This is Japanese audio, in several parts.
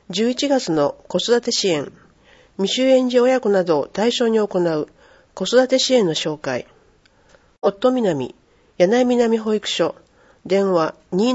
11月の子育て支援、未就園児親子などを対象に行う子育て支援の紹介。夫南、柳井南保育所、電話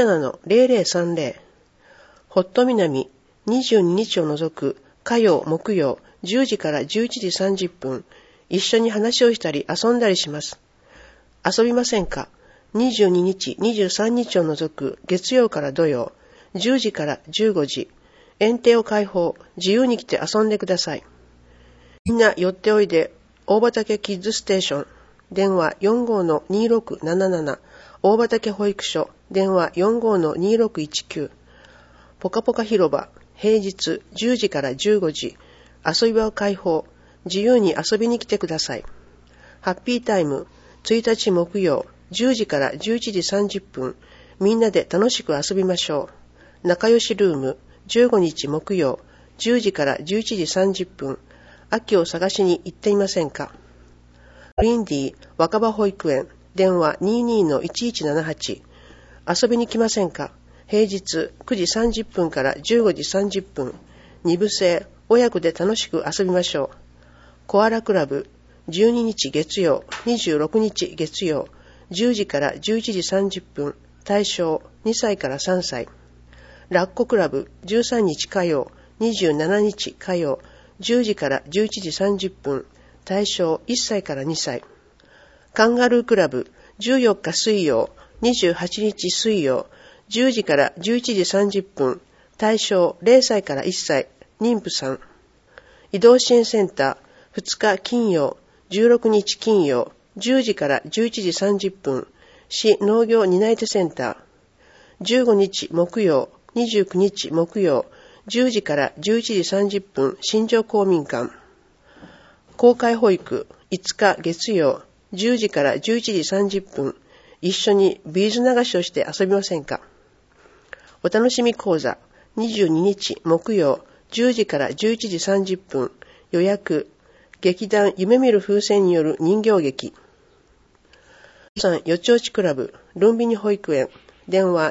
27-0030。ホット南、22日を除く火曜、木曜、10時から11時30分、一緒に話をしたり遊んだりします。遊びませんか？ 22 日、23日を除く月曜から土曜、10時から15時、園庭を開放、自由に来て遊んでください。みんな寄っておいで、大畑キッズステーション、電話 45-2677、大畑保育所、電話 45-2619、ポカポカ広場、平日10時から15時、遊び場を開放、自由に遊びに来てください。ハッピータイム、1日木曜、10時から11時30分、みんなで楽しく遊びましょう。仲良しルーム、15日木曜、10時から11時30分、秋を探しに行っていませんか？グリーンディー若葉保育園、電話 22-1178、遊びに来ませんか？平日9時30分から15時30分、2部制、親子で楽しく遊びましょう。コアラクラブ、12日月曜、26日月曜、10時から11時30分、対象2歳から3歳。ラッコクラブ、13日火曜、27日火曜、10時から11時30分、対象1歳から2歳。カンガルークラブ、14日水曜、28日水曜、10時から11時30分、対象0歳から1歳、妊婦さん。移動支援センター、2日金曜、16日金曜、10時から11時30分、市農業担い手センター。15日木曜、29日木曜、10時から11時30分、新庄公民館。公開保育、5日月曜、10時から11時30分、一緒にビーズ流しをして遊びませんか？お楽しみ講座、22日木曜、10時から11時30分、予約、劇団夢見る風船による人形劇。よちよちクラブ、ルンビニ保育園、電話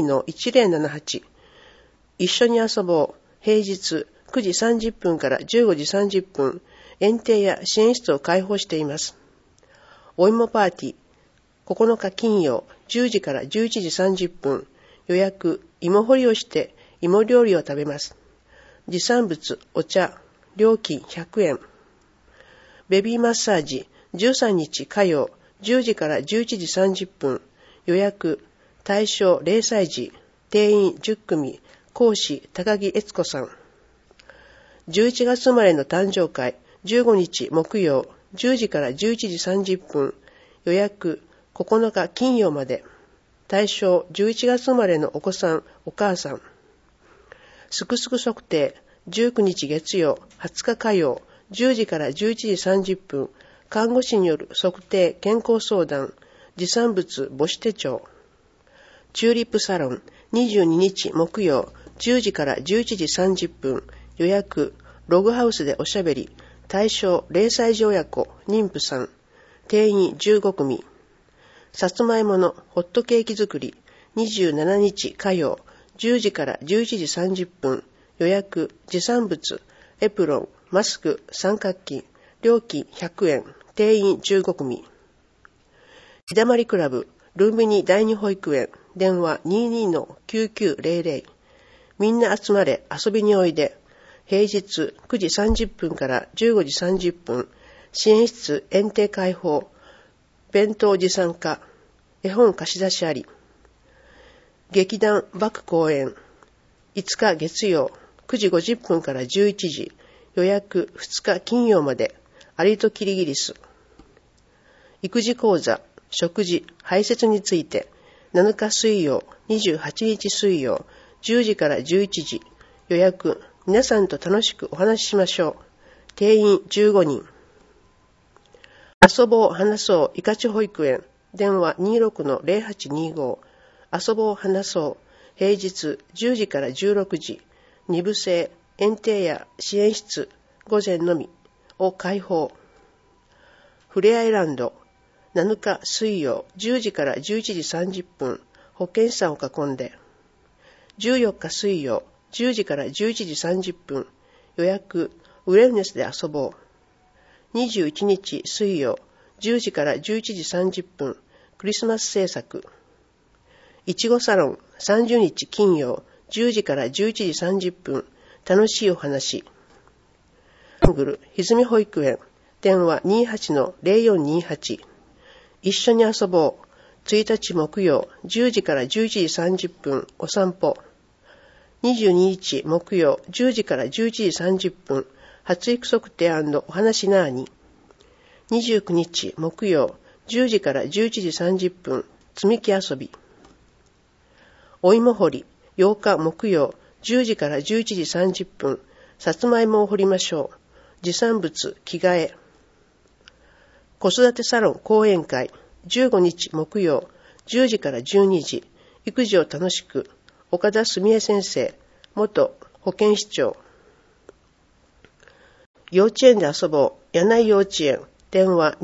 22-1078。一緒に遊ぼう。平日9時30分から15時30分、園庭や支援室を開放しています。お芋パーティー、9日金曜、10時から11時30分、予約、芋掘りをして芋料理を食べます。持参物、お茶、料金100円。ベビーマッサージ、13日火曜、10時から11時30分、予約、対象0歳児、定員10組、講師高木悦子さん。11月生まれの誕生会、15日木曜、10時から11時30分、予約、9日金曜まで。対象11月生まれのお子さん、お母さん。すくすく測定、19日月曜、20日火曜、10時から11時30分、看護師による測定健康相談、持参物母子手帳。チューリップサロン、22日木曜、10時から11時30分、予約、ログハウスでおしゃべり、対象0歳児親子、妊婦さん、定員15組。さつまいものホットケーキ作り、27日火曜、10時から11時30分、予約、持参物、エプロン、マスク、三角巾、料金100円、定員15組。ひだまりクラブ、ルンビニ第二保育園、電話 22-9900。みんな集まれ、遊びにおいで。平日9時30分から15時30分、支援室園庭開放、弁当持参可、絵本貸し出しあり。劇団バク公演、5日月曜、9時50分から11時、予約2日金曜まで、アリとキリギリス。育児講座、食事、排泄について、7日水曜、28日水曜、10時から11時、予約、皆さんと楽しくお話ししましょう。定員15人。遊ぼう話そういかち保育園、電話 26-0825。遊ぼう話そう、平日10時から16時、2部制、園庭や支援室、午前のみを開放。ふれあいランド、7日水曜、10時から11時30分、保健師さんを囲んで。14日水曜、 10時から11時30分、予約、ウェルネスで遊ぼう。21日水曜、10時から11時30分、クリスマス制作。いちごサロン、30日金曜、10時から11時30分、楽しいお話。ハングル、歪み保育園、電話 28-0428。一緒に遊ぼう。1日木曜、10時から11時30分、お散歩。22日木曜、10時から11時30分、発育測定&お話なーに。29日木曜、10時から11時30分、積み木遊び。お芋掘り、8日木曜、10時から11時30分、さつまいもを掘りましょう。持産物、着替え。子育てサロン講演会、15日木曜、10時から12時、育児を楽しく、岡田澄江先生、元保健師長。幼稚園で遊ぼう、柳井幼稚園、電話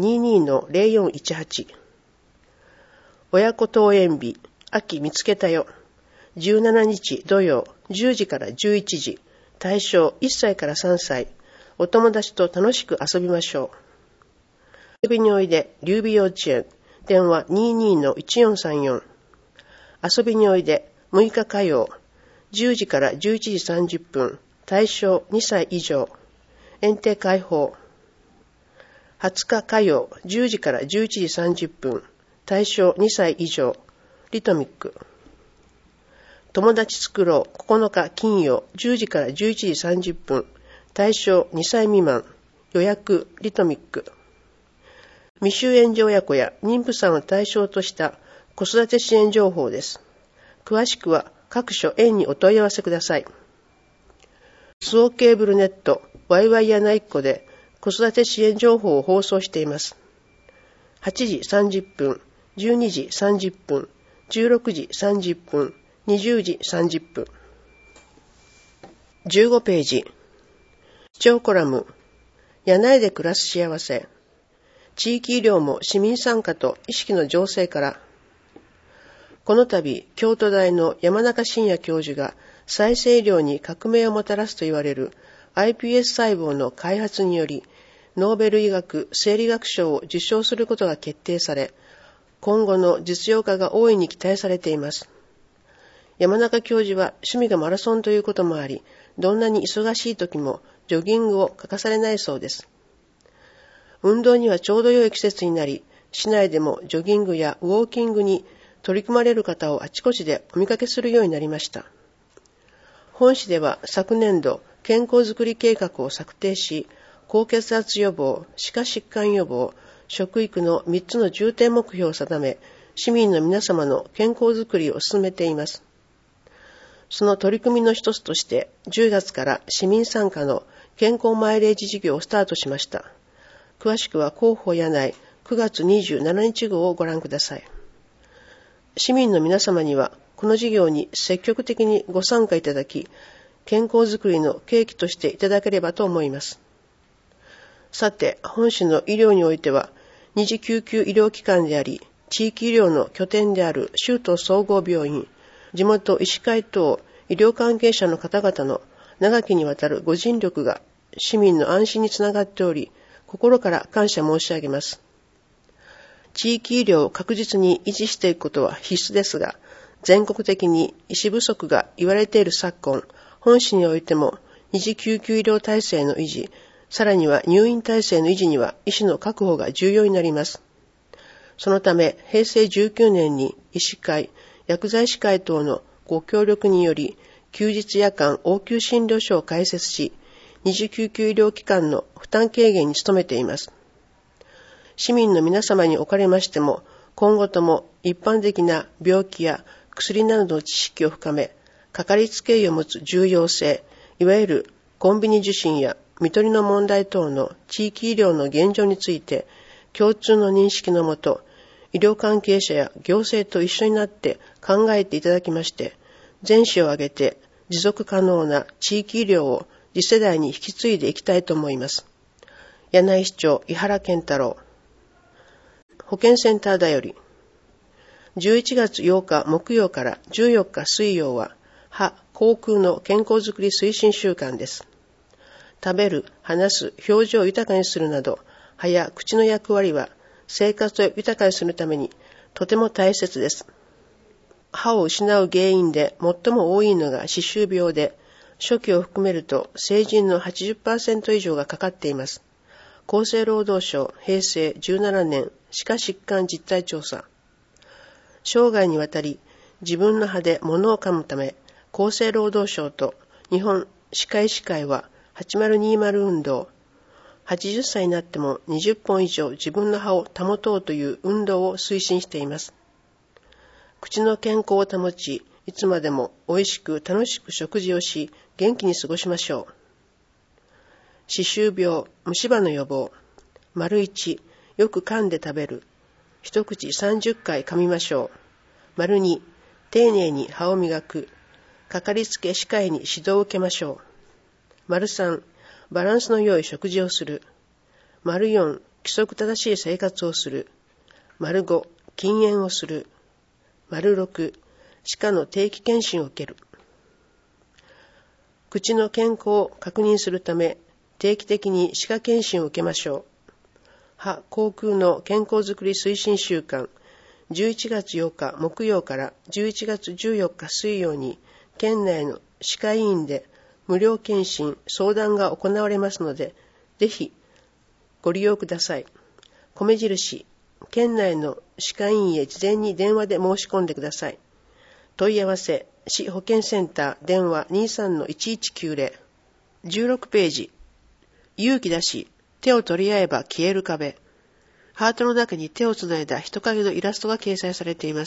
22-0418。親子登園日、秋見つけたよ。17日土曜、10時から11時、対象1歳から3歳、お友達と楽しく遊びましょう。遊びにおいで、劉備幼稚園、電話 22-1434。遊びにおいで、6日火曜、10時から11時30分、対象2歳以上、園庭開放。20日火曜、10時から11時30分、対象2歳以上、リトミック。友達作ろう、9日金曜、10時から11時30分、対象2歳未満、予約、リトミック。未就園児親子や妊婦さんを対象とした子育て支援情報です。詳しくは各所園にお問い合わせください。スオケーブルネット、ワイワイやないっこで子育て支援情報を放送しています。8時30分、12時30分、16時30分、20時30分。15ページ。視聴コラム、柳井で暮らす幸せ。地域医療も市民参加と意識の醸成から。この度、京都大の山中伸也教授が再生医療に革命をもたらすと言われる iPS 細胞の開発により、ノーベル医学生理学賞を受賞することが決定され、今後の実用化が大いに期待されています。山中教授は趣味がマラソンということもあり、どんなに忙しい時もジョギングを欠かされないそうです。運動にはちょうど良い季節になり、市内でもジョギングやウォーキングに取り組まれる方をあちこちでお見かけするようになりました。本市では昨年度健康づくり計画を策定し、高血圧予防、歯科疾患予防、食育の3つの重点目標を定め、市民の皆様の健康づくりを進めています。その取り組みの一つとして、10月から市民参加の健康マイレージ事業をスタートしました。詳しくは広報柳井9月27日号をご覧ください。市民の皆様には、この事業に積極的にご参加いただき、健康づくりの契機としていただければと思います。さて、本市の医療においては、二次救急医療機関であり、地域医療の拠点である州都総合病院、地元医師会等医療関係者の方々の長きにわたるご尽力が市民の安心につながっており、心から感謝申し上げます。地域医療を確実に維持していくことは必須ですが、全国的に医師不足が言われている昨今、本市においても二次救急医療体制の維持、さらには入院体制の維持には医師の確保が重要になります。そのため、平成19年に医師会、薬剤師会等のご協力により、休日夜間応急診療所を開設し、二次救急医療機関の負担軽減に努めています。市民の皆様におかれましても、今後とも一般的な病気や薬などの知識を深め、かかりつけ医を持つ重要性、いわゆるコンビニ受診や看取りの問題等の地域医療の現状について、共通の認識のもと、医療関係者や行政と一緒になって考えていただきまして、全市を挙げて持続可能な地域医療を次世代に引き継いでいきたいと思います。柳井市長井原健太郎。保健センターだより。11月8日木曜から14日水曜は、 歯・口腔の健康づくり推進習慣です。食べる、話す、表情を豊かにするなど、歯や口の役割は生活を豊かにするためにとても大切です。歯を失う原因で最も多いのが歯周病で、初期を含めると成人の 80% 以上がかかっています。厚生労働省平成17年歯科疾患実態調査。生涯にわたり自分の歯で物を噛むため、厚生労働省と日本歯科医師会は8020運動、80歳になっても20本以上自分の歯を保とうという運動を推進しています。口の健康を保ち、いつまでも美味しく楽しく食事をし、元気に過ごしましょう。歯周病、虫歯の予防。1、よく噛んで食べる。一口30回噛みましょう。2、丁寧に歯を磨く。かかりつけ歯科医に指導を受けましょう。3、バランスの良い食事をする。4、規則正しい生活をする。5、禁煙をする。6、歯科の定期検診を受ける。口の健康を確認するため、定期的に歯科検診を受けましょう。歯・口腔の健康づくり推進週間、11月8日木曜から11月14日水曜に、県内の歯科医院で無料検診・相談が行われますので、ぜひご利用ください。米印、県内の歯科医院へ事前に電話で申し込んでください。問い合わせ、市保健センター、電話 23-1190。16ページ。勇気出し、手を取り合えば消える壁。ハートの中に手をつないだ人影のイラストが掲載されています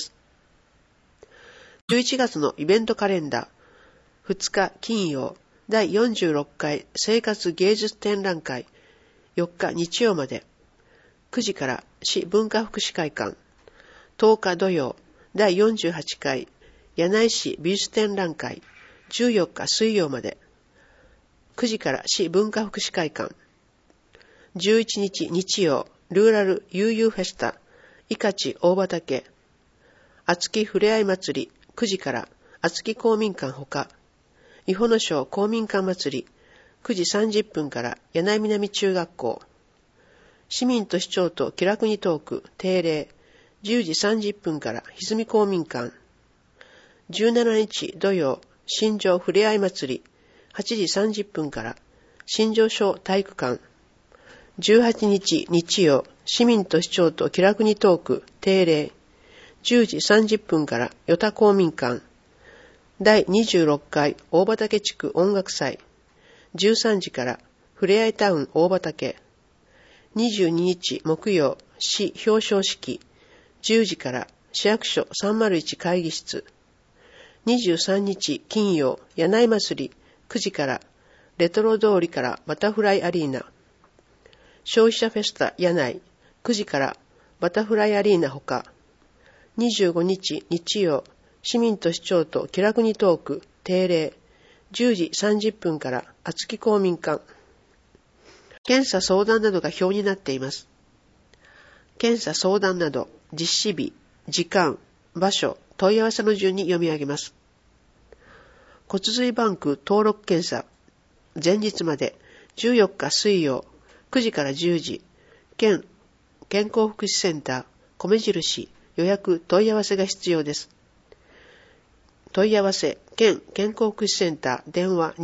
。11月のイベントカレンダー。2日金曜、第46回生活芸術展覧会。4日日曜まで。9時から市文化福祉会館。10日土曜、第48回柳井市美術展覧会。14日水曜まで。9時から市文化福祉会館。11日日曜、ルーラル悠々フェスタ、伊勝大畑。厚木ふれあい祭り、9時から厚木公民館ほか。伊保野省公民館祭り、9時30分から柳井南中学校。市民と市長と気楽にトーク、定例、10時30分から歪み公民館。17日土曜、新庄ふれあい祭り、8時30分から新庄小体育館。18日日曜、市民と市長と気楽にトーク、定例、10時30分から与田公民館。第26回大畑地区音楽祭。13時からふれあいタウン大畑。22日木曜、市表彰式。10時から市役所301会議室。23日金曜、柳井祭り。9時からレトロ通りからバタフライアリーナ。消費者フェスタ柳井。9時からバタフライアリーナほか。25日日曜、市民と市長と気楽にトーク、定例。10時30分から厚木公民館。検査相談などが表になっています。検査相談など、実施日、時間、場所、問い合わせの順に読み上げます。骨髄バンク登録検査、前日まで14日水曜、9時から10時、県健康福祉センター、米印、予約問い合わせが必要です。問い合わせ、県健康福祉センター、電話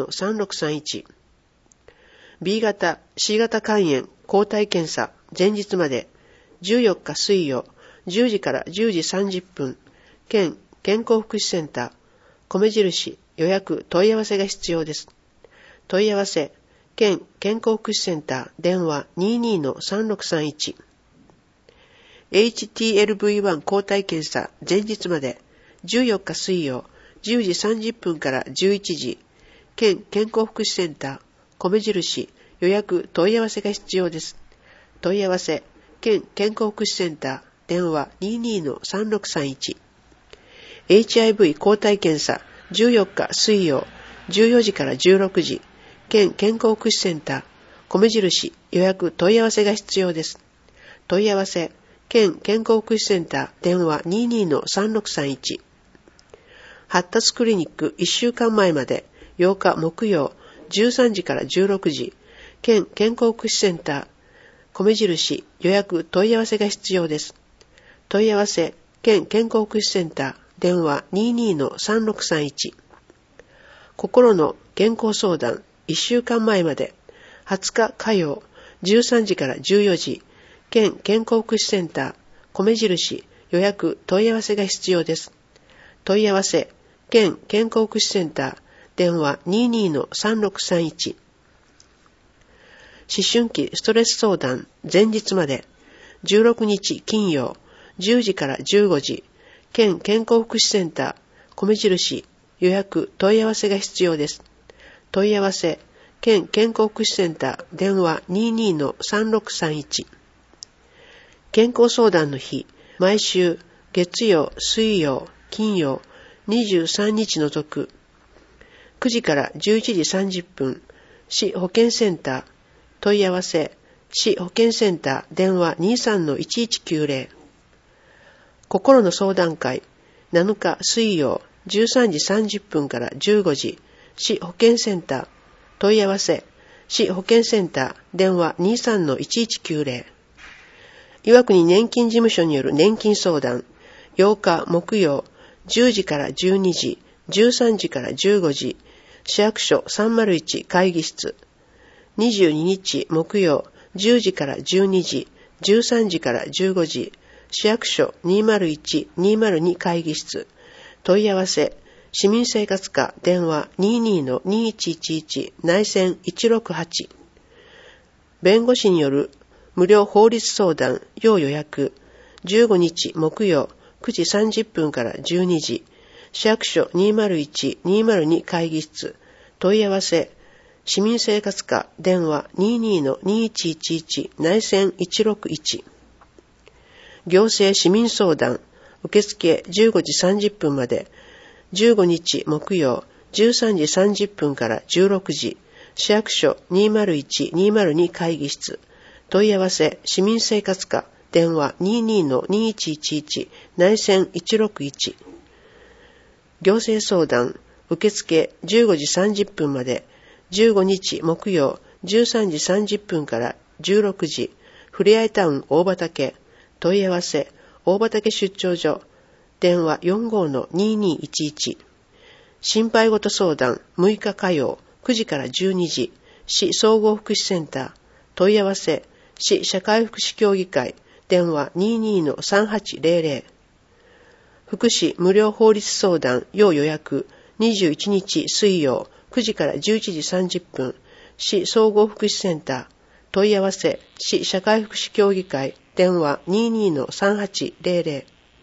22-3631。B 型、C 型肝炎、抗体検査、前日まで、14日水曜、10時から10時30分、県健康福祉センター、米印、予約、問い合わせが必要です。問い合わせ、県健康福祉センター、電話 22-3631。HTLV1 抗体検査、前日まで、14日水曜、10時30分から11時、県健康福祉センター、米印、予約、問い合わせが必要です。問い合わせ、県健康福祉センター、電話 22-3631。HIV 抗体検査、14日水曜、14時から16時、県健康福祉センター、米印、予約、問い合わせが必要です。問い合わせ、県健康福祉センター、電話 22-3631。 発達クリニック1週間前まで8日木曜13時から16時、県健康福祉センター、米印予約問い合わせが必要です。問い合わせ、県健康福祉センター、電話 22-3631。心の健康相談1週間前まで20日火曜13時から14時、県健康福祉センター、米印予約問い合わせが必要です。問い合わせ、県健康福祉センター、電話 22-3631。思春期ストレス相談前日まで16日金曜10時から15時、県健康福祉センター、米印予約問い合わせが必要です。問い合わせ、県健康福祉センター、電話 22-3631。健康相談の日、毎週月曜、水曜、金曜、23日除く、9時から11時30分、市保健センター、問い合わせ、市保健センター、電話 23-1190。心の相談会、7日水曜、13時30分から15時、市保健センター、問い合わせ、市保健センター、電話 23-1190。岩国年金事務所による年金相談、8日木曜、10時から12時、13時から15時、市役所301会議室。22日木曜、10時から12時、13時から15時、市役所201-202会議室。問い合わせ、市民生活課電話 22-2111 内線168。弁護士による無料法律相談要予約、15日木曜9時30分から12時、市役所201-202会議室。問い合わせ、市民生活課電話 22-2111 内線161。行政市民相談受付15時30分まで、15日木曜13時30分から16時、市役所201-202会議室。問い合わせ、市民生活課電話 22-2111 内線161。行政相談受付15時30分まで、15日木曜13時30分から16時、ふれあいタウン大畑。問い合わせ、大畑出張所電話 45-2211。心配事相談6日火曜9時から12時、市総合福祉センター。問い合わせ、市社会福祉協議会電話 22-3800。福祉無料法律相談要予約21日水曜9時から11時30分、市総合福祉センター。問い合わせ、市社会福祉協議会電話 22-3800。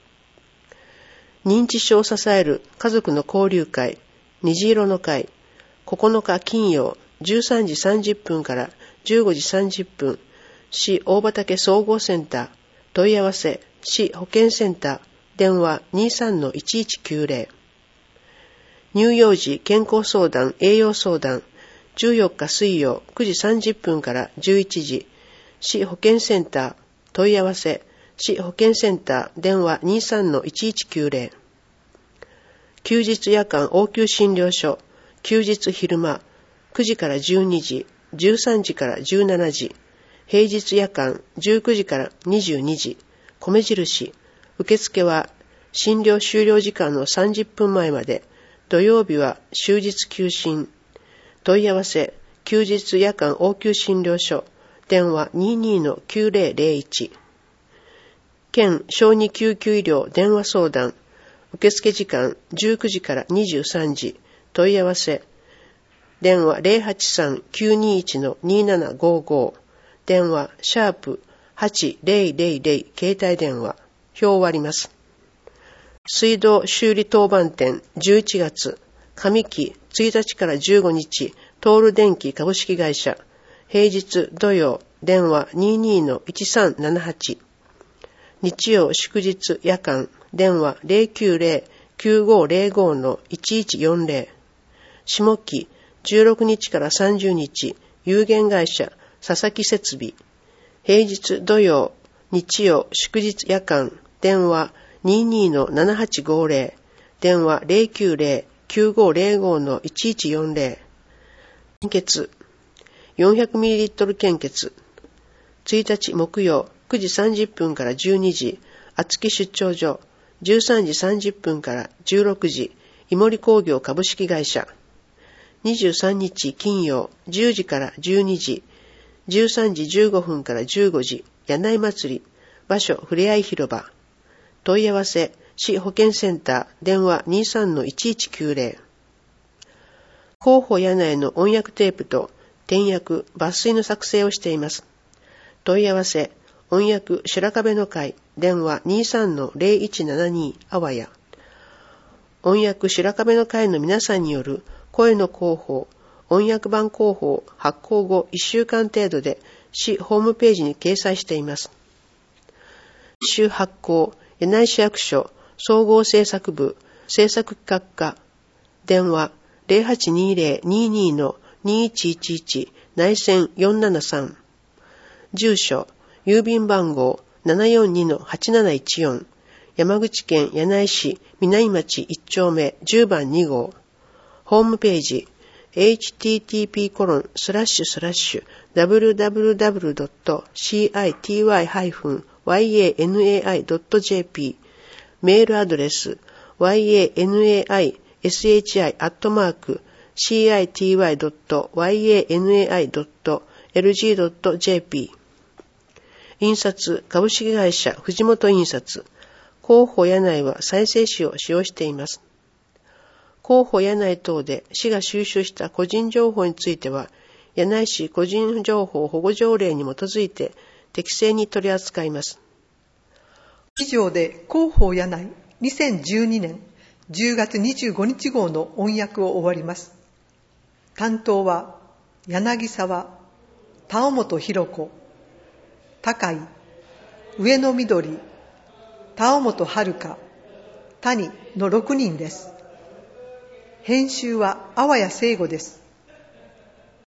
認知症を支える家族の交流会虹色の会、9日金曜13時30分から15時30分、市大畑総合センター。問い合わせ、市保健センター。電話 23-1190。乳幼児健康相談栄養相談14日水曜9時30分から11時、市保健センター。問い合わせ、市保健センター。電話 23-1190。休日夜間応急診療所休日昼間9時から12時、13時から17時、平日夜間19時から22時、米印。受付は診療終了時間の30分前まで、土曜日は終日休診。問い合わせ、休日夜間応急診療所、電話 22-9001。県小児救急医療電話相談、受付時間19時から23時、問い合わせ、電話 083-921-2755、電話#8000携帯電話、表を割ります。水道修理当番店11月、上期1日から15日、トール電気株式会社、平日土曜、電話 22-1378、日曜祝日夜間、電話 090-9505-1140、下期16日から30日、有限会社、佐々木設備、平日土曜、日曜祝日夜間、電話 22-7850、 電話 090-9505-1140。献血。400ml 献血。1日木曜9時30分から12時、厚木出張所。13時30分から16時、井森工業株式会社。23日金曜10時から12時、13時15分から15時、柳井祭り。場所ふれあい広場。問い合わせ市保健センター電話 23-1190。広報柳井の音訳テープと点訳抜粋の作成をしています。問い合わせ音訳白壁の会電話 23-0172 あわや。音訳白壁の会の皆さんによる声の広報、音訳版広報発行後1週間程度で市ホームページに掲載しています。週発行、柳井市役所、総合制作部、制作企画課、電話 0820-22-2111 内線473。住所、郵便番号 742-8714、山口県柳井市南町1丁目10番2号。ホームページ、http://www.city-yanai.jp メールアドレス yanaishi@city.yanai.lg.jp 印刷株式会社藤本印刷。広報柳井は再生紙を使用しています。広報柳井等で市が収集した個人情報については、柳井市個人情報保護条例に基づいて適正に取り扱います。 以上で広報柳井2012年10月25日号の音訳を終わります。担当は柳沢、田尾本博子、高井、上野緑、田尾本遥、谷の6人です。編集は阿波谷聖吾です。